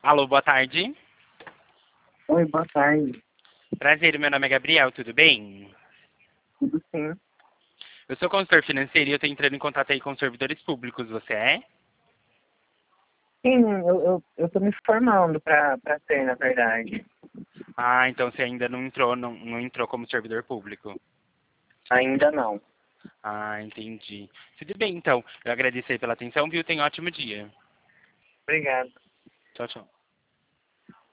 Alô, boa tarde. Oi, boa tarde. Prazer, meu nome é Gabriel, tudo bem? Tudo sim? Eu sou consultor financeiro e eu tô entrando em contato aí com os servidores públicos, você é? Sim, eu tô me formando pra ser, na verdade. Ah, então você ainda não entrou como servidor público. Ainda não. Ah, entendi. Tudo bem, então. Eu agradeço aí pela atenção, viu? Tenha um ótimo dia. Obrigado. Tchau, tchau.